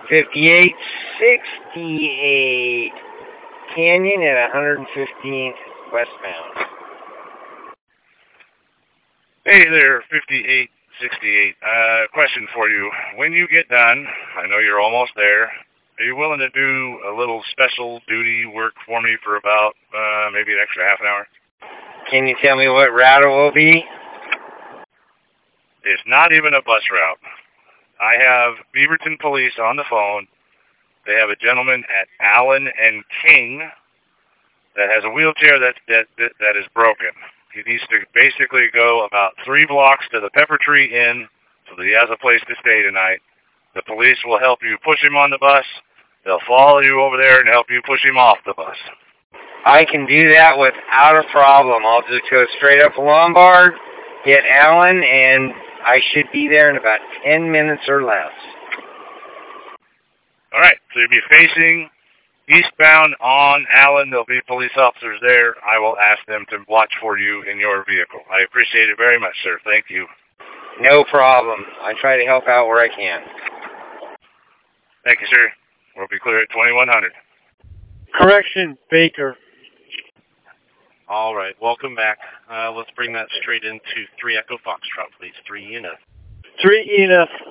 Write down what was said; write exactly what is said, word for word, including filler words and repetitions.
fifty-eight sixty-eight Canyon at one fifteenth westbound. Hey there, fifty-eight sixty-eight. Uh, question for you. When you get done, I know you're almost there, are you willing to do a little special duty work for me for about uh, maybe an extra half an hour? Can you tell me what route it will be? It's not even a bus route. I have Beaverton Police on the phone. They have a gentleman at Allen and King that has a wheelchair that, that, that, that is broken. He needs to basically go about three blocks to the Pepper Tree Inn so that he has a place to stay tonight. The police will help you push him on the bus. They'll follow you over there and help you push him off the bus. I can do that without a problem. I'll just go straight up Lombard, hit Allen, and I should be there in about ten minutes or less. All right, so you'll be facing eastbound on Allen. There'll be police officers there. I will ask them to watch for you in your vehicle. I appreciate it very much, sir. Thank you. No problem. I try to help out where I can. Thank you, sir. We'll be clear at twenty-one hundred. Correction, Baker. All right, welcome back. Uh, let's bring that straight into three Echo Foxtrot, please. three E N F. three E N F.